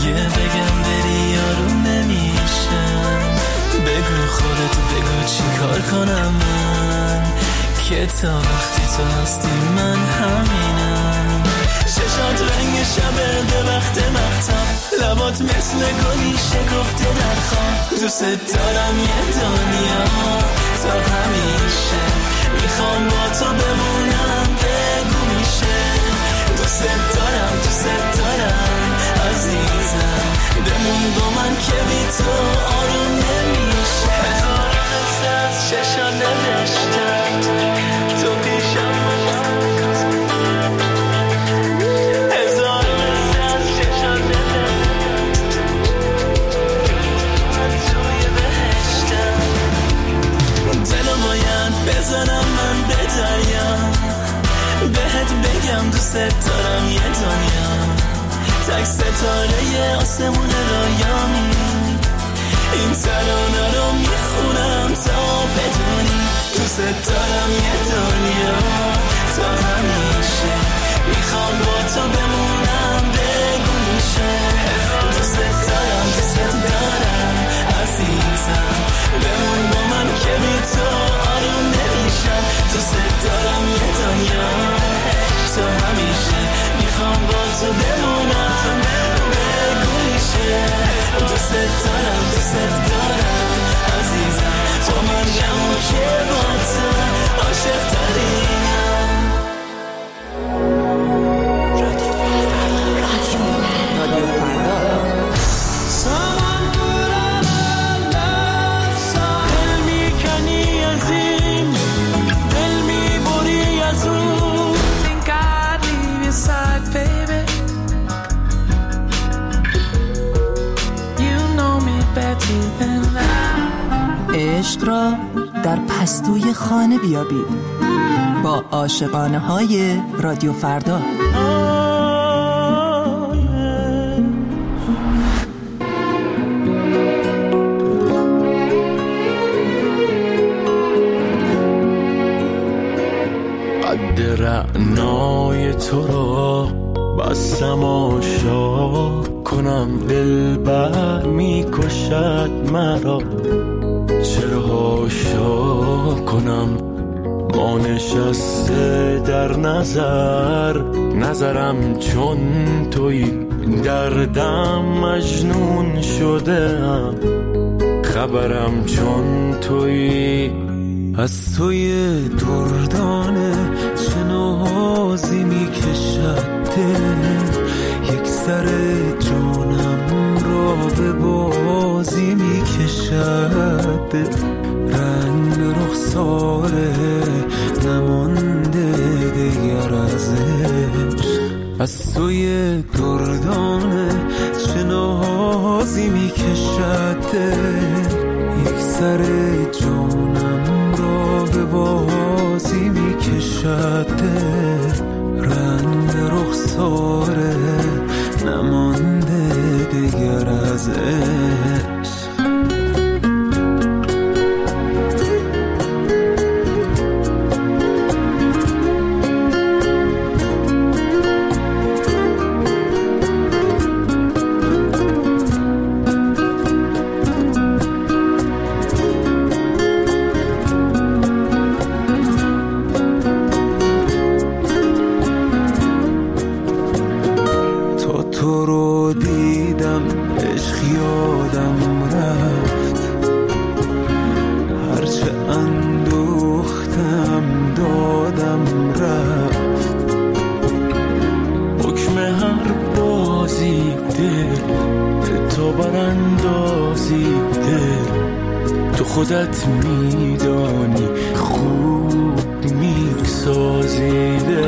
اگه بگم بری یارو نمیشم. بگو خودت، بگو چی کار کنم من که تا وقتی تو هستی من همینم. چشات رنگ شبه به وقت مختم، لبات مثل گلی شکفته در خواب. دوست دارم یه دنیا تا همیشه، میخوام با تو بمونم بگو میشه. دوست دارم عزیزم، بمون با من که بی تو آروم نمیشه. هزار قصه از چشا نوشتم، تو پیشم بزنم من به دریا، بهت بگم دوست دارم یه دنیا. تک ستاره آسمون رایامی، این ترانه رو میخونم تا بدونی. دوست دارم یه دنیا تا همیشه، میخوام با تو بمونم بگو میشه. دوست دارم عزیزم، بمون با من که بی تو آروم نمیشم. دوست دارم یه دنیا تا همیشه، میخوام با تو بمونم بگو میشه. دوست دارم عزیزم، تو من جمع که با تو عاشق ترینم. رادیو فردا. عشق را در پستوی خانه بیابید با عاشقانه های رادیو فردا. قد رعنای تو را بستم آشا کنم، دل بر می کشد مرا چرا هاشا کنم. ما نشسته در نظرم چون توی، دردم مجنون شدم خبرم چون توی. از توی دردانه چه نازی می کشد دل، یک سر جانم را به بازی می کشد دل. رنگ رخساره نمانده دیگر ازش، از توی دردانه چه نازی می کشد دل. یک سر جانم را به بازی می کشد دل. رنگ رخساره نمانده دیگر ازش. خودت میدانی خوب میسازیده.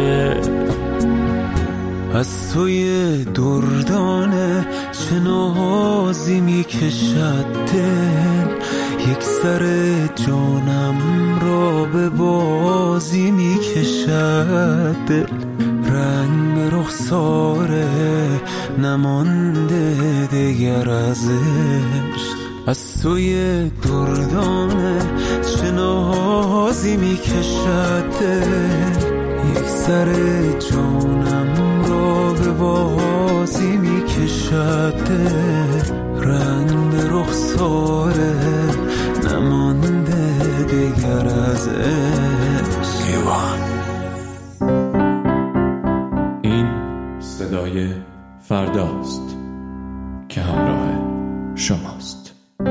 از توی دردانه چه نازی میکشد دل، یک سر جانم را به بازی میکشد دل. رنگ رخساره نمانده دیگر ازش. از توی دردانه چه نازی میکشد دل، یک سر جانم را به بازی میکشد صدای فرداست که همراه شماست.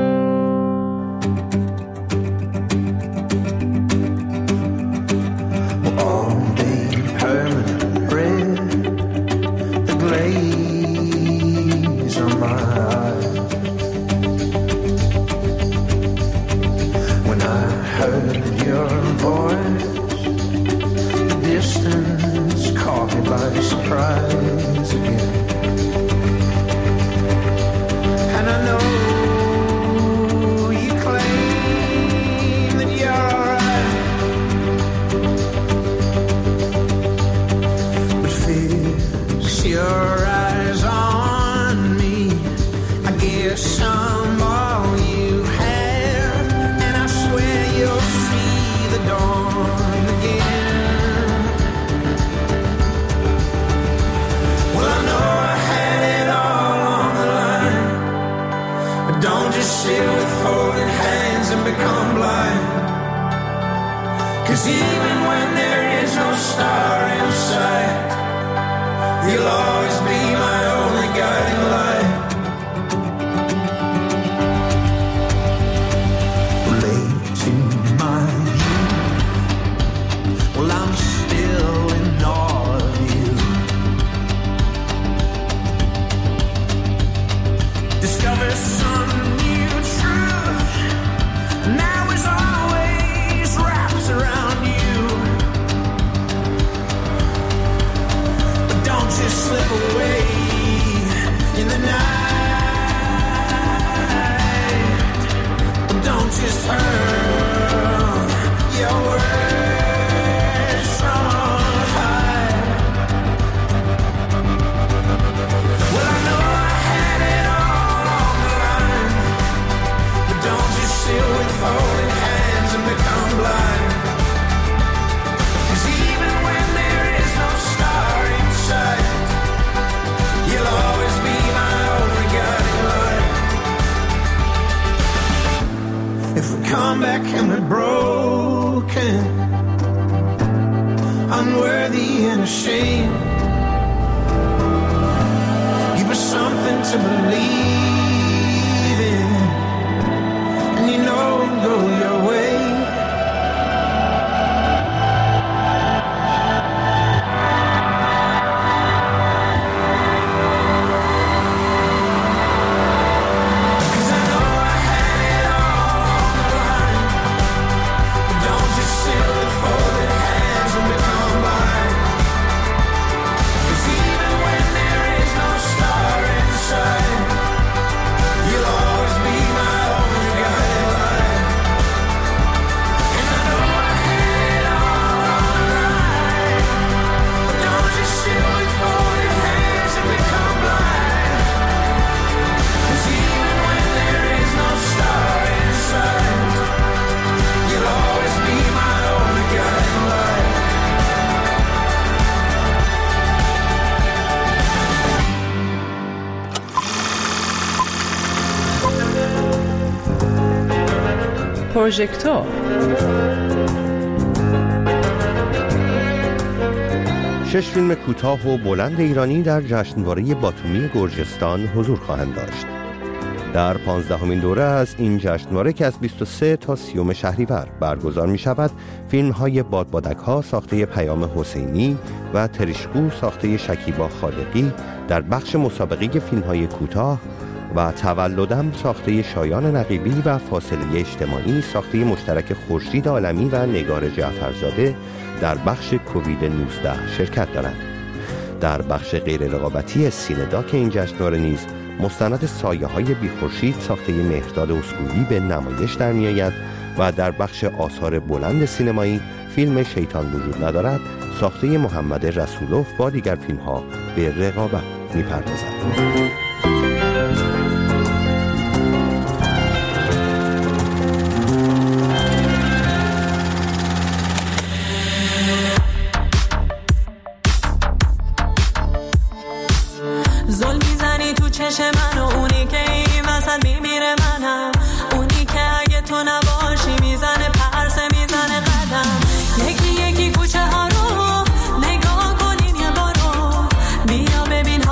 پروژکتور 6 فیلم کوتاه و بلند ایرانی در جشنواره باتومی گرجستان حضور خواهند داشت. در 15مین دوره از این جشنواره که از 23 تا 30 شهریور برگزار می شود، فیلم های بادبادک ها ساخته پیام حسینی و تریشکو ساخته شکیبا خالقی در بخش مسابقه فیلم های کوتاه و تولدم ساخته شایان نقیبی و فاصله اجتماعی ساخته مشترک خورشید عالمی و نگار جعفرزاده در بخش کووید 19 شرکت دارند. در بخش غیر رقابتی سینه‌داک این جشنواره نیز مستند سایه های بی خورشید ساخته مهرداد اسکویی به نمایش در می آید و در بخش آثار بلند سینمایی فیلم شیطان وجود ندارد ساخته محمد رسولوف با دیگر فیلم ها به رقابت می پردازد. زل میزنی تو چشم من و اونی که این وسط میمیره منم، اونی که اگه تو نباشی میزنه پرسه میزنه قدم. یکی یکی کوچه ها رو نگاه کنیم یه بارو، بیا ببین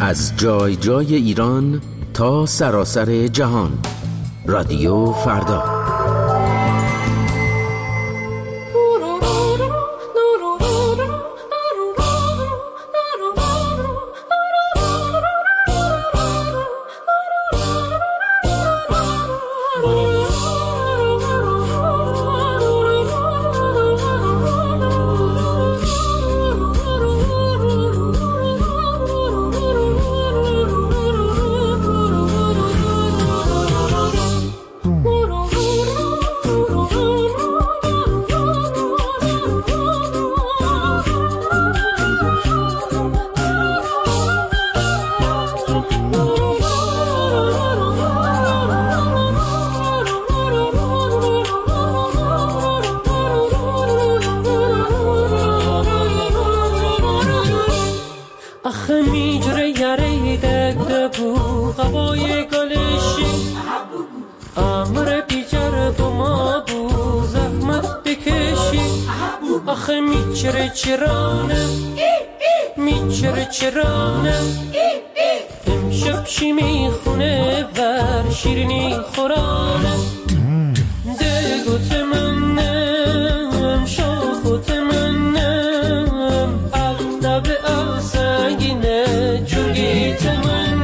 از جای جای ایران تا سراسر جهان. رادیو فردا. چرانه امشب چی میخونه ور شیرینی خورانه دگوت منم شاخوت منم اغلب آساگینه جوگیت منم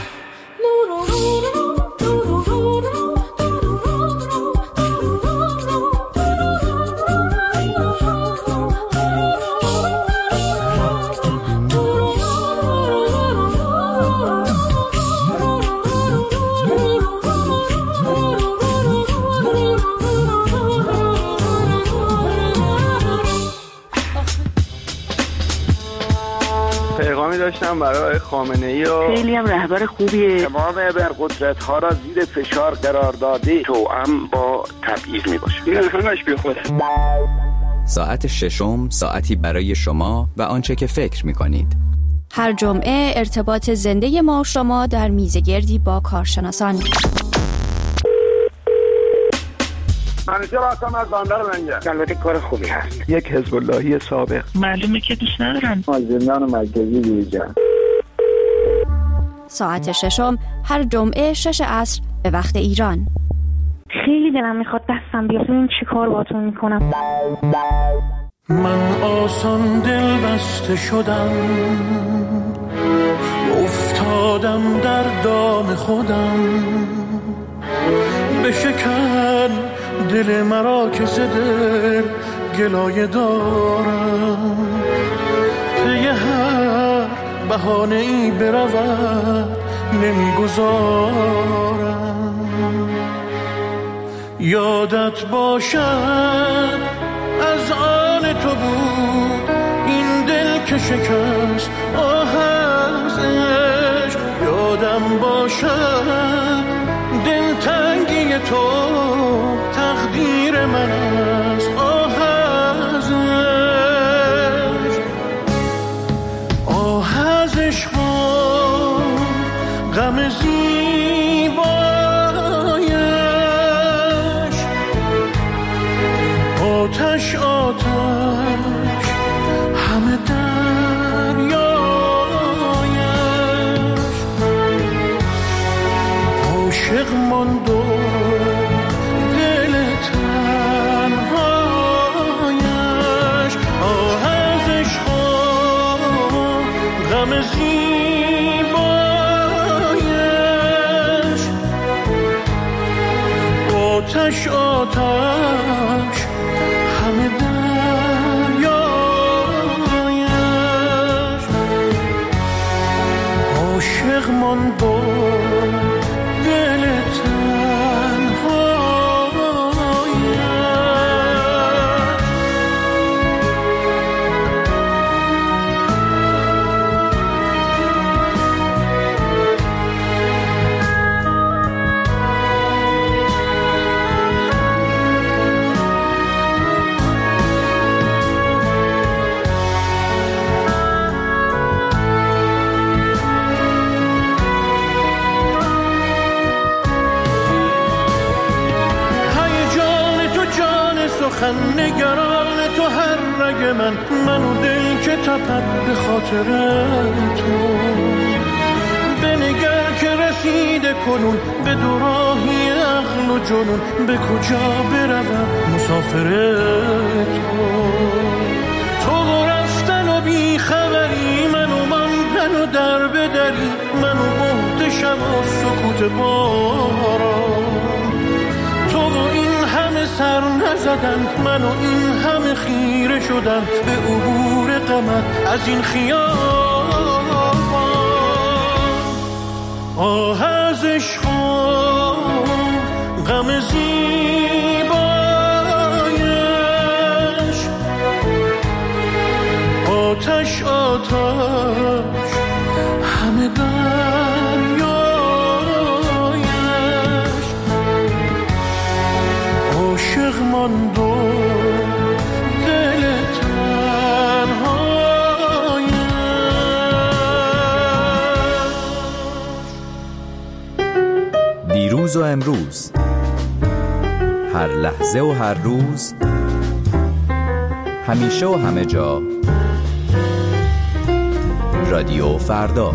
داشتم برای خامنه‌ای و خیلی هم رهبر خوبیه. تمام ابرقدرت‌ها را زیر فشار قرار داده توأم با تبعیض میباشه. این همش بیخوده. ساعت ششم ساعتی برای شما و آنچه که فکر میکنید. هر جمعه ارتباط زنده ما و شما در میزگردی با کارشناسان. منیجر هستم از بندر منجر. البته کار خوبی هست. یک حزب اللهی سابق. معلومه که دوست ندارن. از زندان مرکزی بیرون. ساعت ششم هر جمعه 6 عصر به وقت ایران. خیلی دلم میخواد دستم بیاد این چی کار باتون میکنم. من آسان دل بسته شدم، افتادم در دام خودم، بشکن دل مرا که ز دل گلایه دارم، پی هر بهانه ای برود نمیگذارم. یادت باشد از آن تو بود این دل که شکست آه از عشق. یادم باشد دلتنگی تو تقدیر من است آه از عشق. آه از عشق غم زیبایش، آتش آتش همه دریایش. عاشق ماند و دل تنهایش. آه از عشق غم زیبایش، آتش آتش همه دریایش. عاشق ماند و دل نگران تو هر رگ من و دل که تپد به خاطر تو. بنگر که رسیده کنون به دوراهی عقل و جنون، به کجا بروم مسافر تو رفتن و بی خبری، منو ماندن و در بدری، منو بهت شب و سکوت باران. تو و این همه سر نزدن، منو این همه خیره شدن به عبور غمت از این خیابان. آه از عشق و غم زیبایش، آتش آتش همه دریایش، عاشق ماند و دل تنهایش. دیروز و امروز، هر لحظه و هر روز، همیشه و همه جا، رادیو فردا.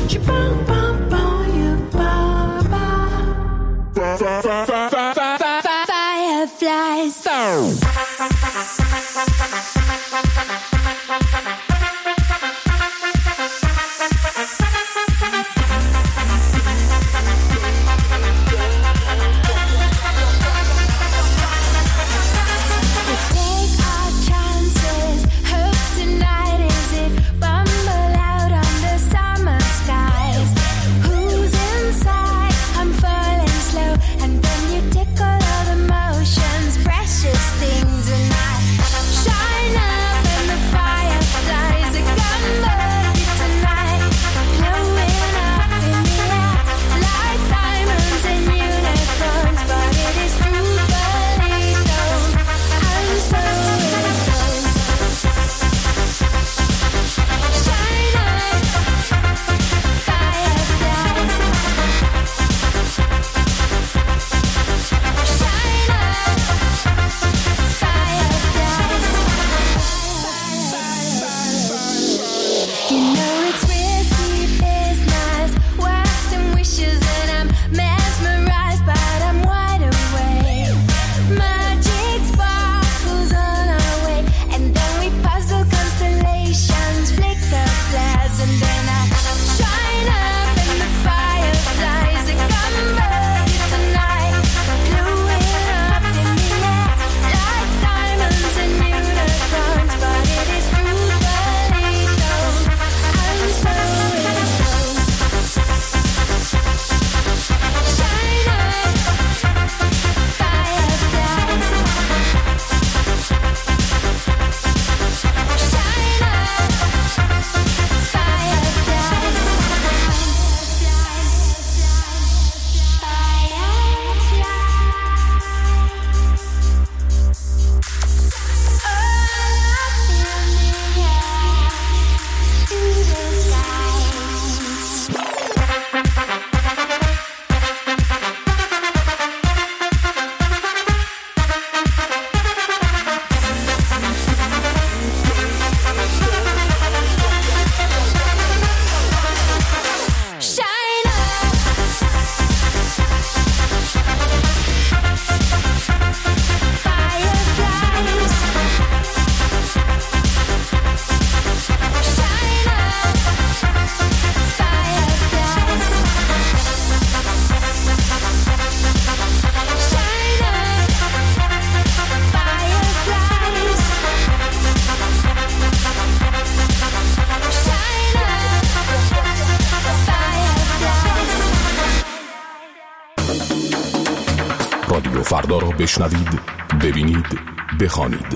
رادیو فردا را بشنوید، ببینید، بخوانید.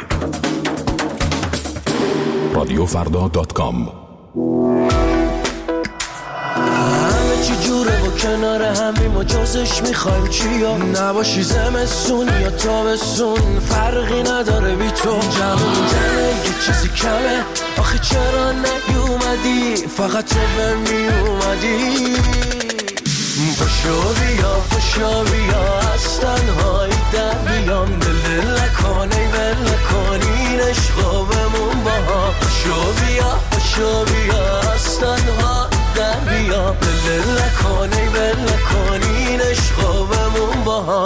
radiofrda.com. همه چی جوره و کنار همیم و جزش میخوایم چیا نباشی، زمستون یا تابستون فرقی نداره بی تو. جمعه یه چیزی کمه، آخه چرا نیومدی، فقط تو به میومدی. پشو بیا از تنهایی در بیام، دل نکنی ول نکنین عشقا بمون با هم. پشو بیا از تنها در بیام، دل نکنی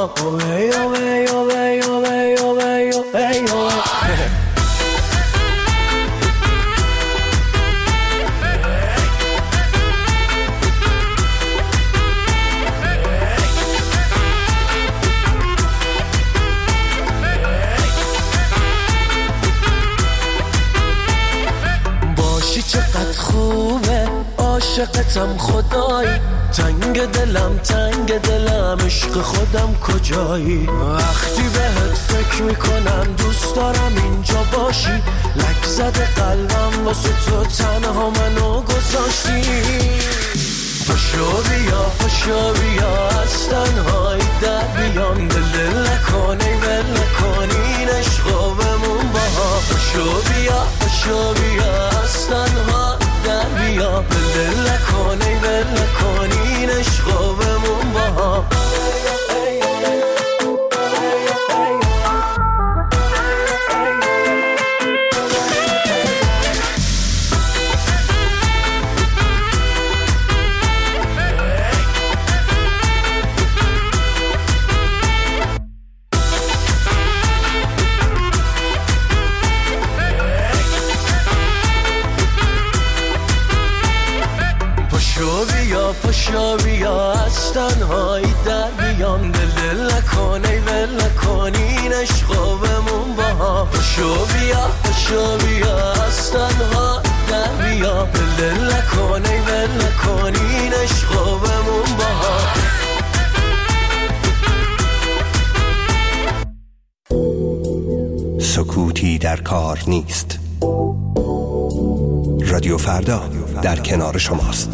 ما. ای ای ای ای ای ای چقدر خوبه عاشقتم خدایی، تنگ دلم عشق خودم کجایی؟ وقتی بهت فکر میکنم دوست دارم اینجا باشی، لک زده قلبم واسه تو تنها منو گذاشتی. پاشو بیا از تنهایی در بیام، دل نکنی ول نکنی عشقو بمون با هم. پاشو بیا از تنها در بیام، دل نکنی ول نکنی عشقو بمون با هم. پاشو بیا از تنهایی در بیام، دل نکنی ول نکنی عشقو بمون با هم. پاشو بیا از تنها در بیام، دل نکنی ول نکنی عشقو بمون با هم. سکوتی در کار نیست. رادیو فردا در کنار شماست.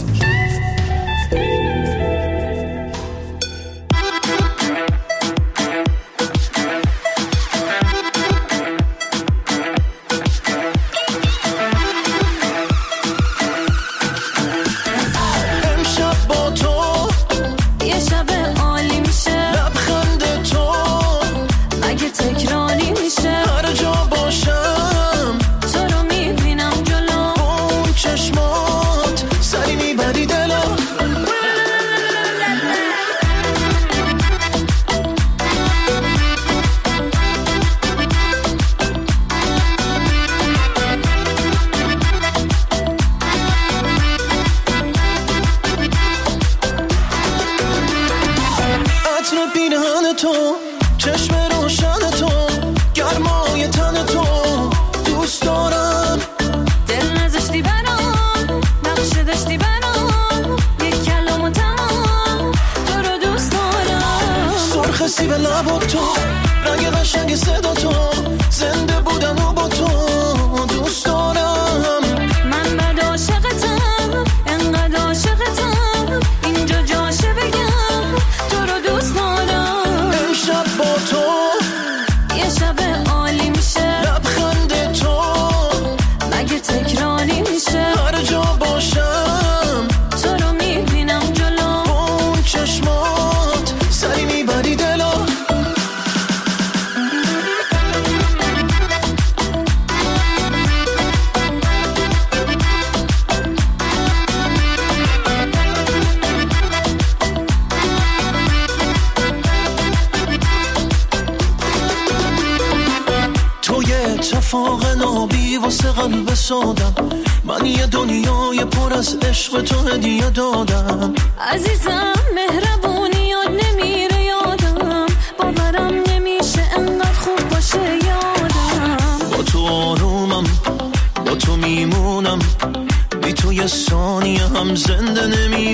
اتفاق نابی واسه قلب سادم، من یه دنیای پر از عشق تو هدیه دادم. عزیزم مهربونی یاد نمیره یادم، باورم نمیشه انقدر خوب باشه یادم. با تو آرومم، با تو میمونم، بی تو یه ثانیه هم زنده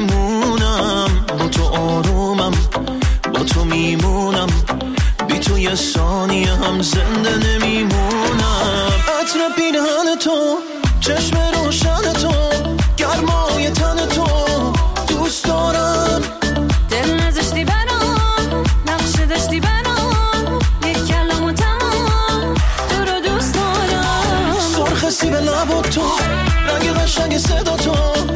نمیمونم. با تو آرومم، با تو میمونم، بی تو یه ثانیه هم زنده نمیمونم. عطر پیرهن تو، چشم روشن تو، گرمای تن تو دوست دارم. دل نذاشتی برام، نقشه داشتی برام، یک کلام و تمام تو رو دوست دارم. سرخ سیب لب تو، رنگ قشنگ صدا تو،